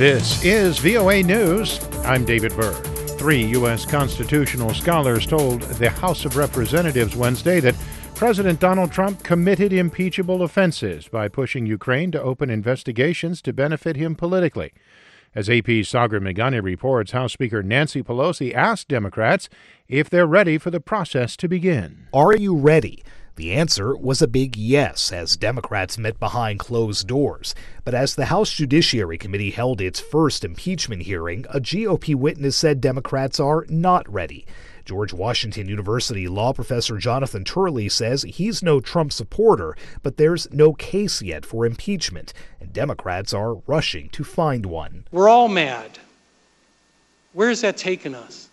This is VOA News. I'm David Byrd. 3 U.S. constitutional scholars told the House of Representatives Wednesday that President Donald Trump committed impeachable offenses by pushing Ukraine to open investigations to benefit him politically. As AP's Sagar Meghani reports, House Speaker Nancy Pelosi asked Democrats if they're ready for the process to begin. Are you ready? The answer was a big yes as Democrats met behind closed doors. But as the House Judiciary Committee held its first impeachment hearing, a GOP witness said Democrats are not ready. George Washington University law professor Jonathan Turley says he's no Trump supporter, but there's no case yet for impeachment, and Democrats are rushing to find one. We're all mad. Where has that taken us?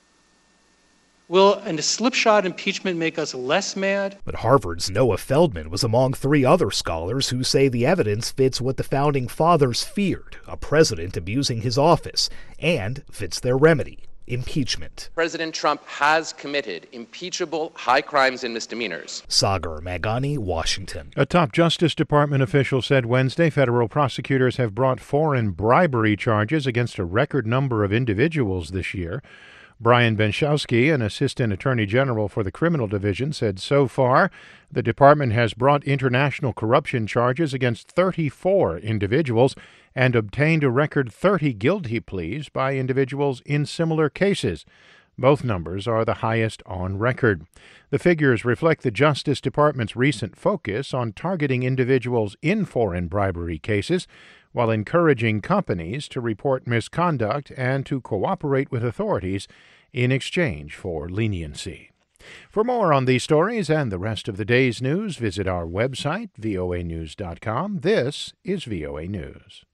Will a slipshod impeachment make us less mad? But Harvard's Noah Feldman was among 3 other scholars who say the evidence fits what the Founding Fathers feared, a president abusing his office, and fits their remedy. Impeachment. President Trump has committed impeachable high crimes and misdemeanors. Sagar Meghani, Washington. A top Justice Department official said Wednesday federal prosecutors have brought foreign bribery charges against a record number of individuals this year. Brian Benchowski, an assistant attorney general for the criminal division, said so far the department has brought international corruption charges against 34 individuals and obtained a record 30 guilty pleas by individuals in similar cases. Both numbers are the highest on record. The figures reflect the Justice Department's recent focus on targeting individuals in foreign bribery cases while encouraging companies to report misconduct and to cooperate with authorities in exchange for leniency. For more on these stories and the rest of the day's news, visit our website, voanews.com. This is VOA News.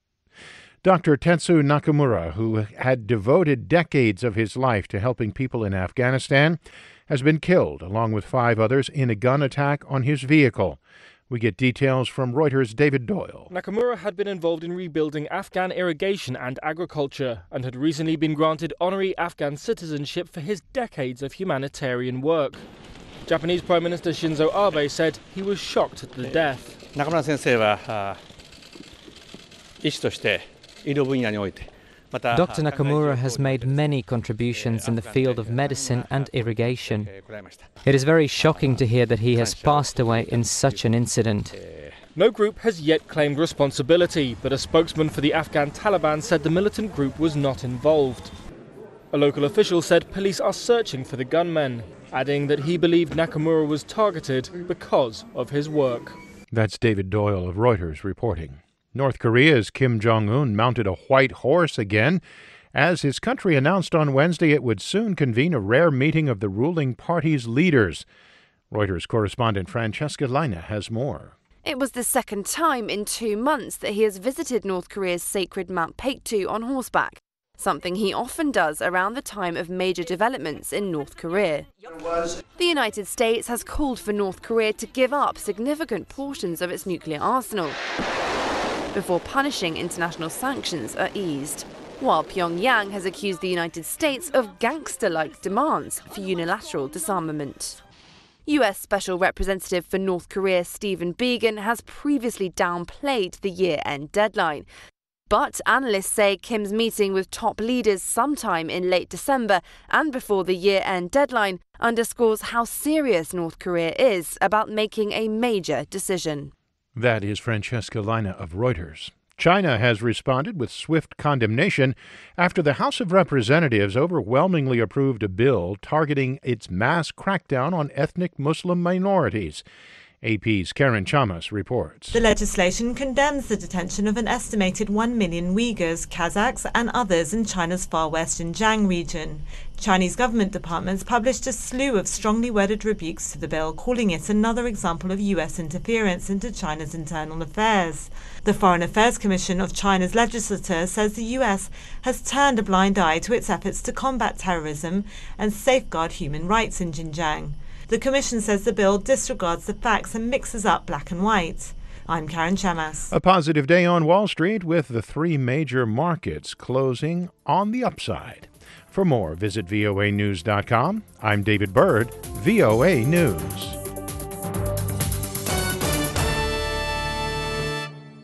Dr. Tetsu Nakamura, who had devoted decades of his life to helping people in Afghanistan, has been killed, along with 5 others, in a gun attack on his vehicle. We get details from Reuters' David Doyle. Nakamura had been involved in rebuilding Afghan irrigation and agriculture and had recently been granted honorary Afghan citizenship for his decades of humanitarian work. Japanese Prime Minister Shinzo Abe said he was shocked at the death. Nakamura 先生は医師として医療分野において Dr. Nakamura has made many contributions in the field of medicine and irrigation. It is very shocking to hear that he has passed away in such an incident. No group has yet claimed responsibility, but a spokesman for the Afghan Taliban said the militant group was not involved. A local official said police are searching for the gunmen, adding that he believed Nakamura was targeted because of his work. That's David Doyle of Reuters reporting. North Korea's Kim Jong-un mounted a white horse again as his country announced on Wednesday it would soon convene a rare meeting of the ruling party's leaders. Reuters correspondent Francesca Leina has more. It was the second time in 2 months that he has visited North Korea's sacred Mount Paektu on horseback, something he often does around the time of major developments in North Korea. The United States has called for North Korea to give up significant portions of its nuclear arsenal before punishing international sanctions are eased, while Pyongyang has accused the United States of gangster-like demands for unilateral disarmament. U.S. Special Representative for North Korea Stephen Biegun has previously downplayed the year-end deadline. But analysts say Kim's meeting with top leaders sometime in late December and before the year-end deadline underscores how serious North Korea is about making a major decision. That is Francesca Leina of Reuters. China has responded with swift condemnation after the House of Representatives overwhelmingly approved a bill targeting its mass crackdown on ethnic Muslim minorities. AP's Karen Chamas reports. The legislation condemns the detention of an estimated 1 million Uyghurs, Kazakhs and others in China's far west Xinjiang region. Chinese government departments published a slew of strongly worded rebukes to the bill, calling it another example of U.S. interference into China's internal affairs. The Foreign Affairs Commission of China's legislature says the U.S. has turned a blind eye to its efforts to combat terrorism and safeguard human rights in Xinjiang. The Commission says the bill disregards the facts and mixes up black and white. I'm Karen Chamas. A positive day on Wall Street with the 3 major markets closing on the upside. For more, visit voanews.com. I'm David Byrd, VOA News.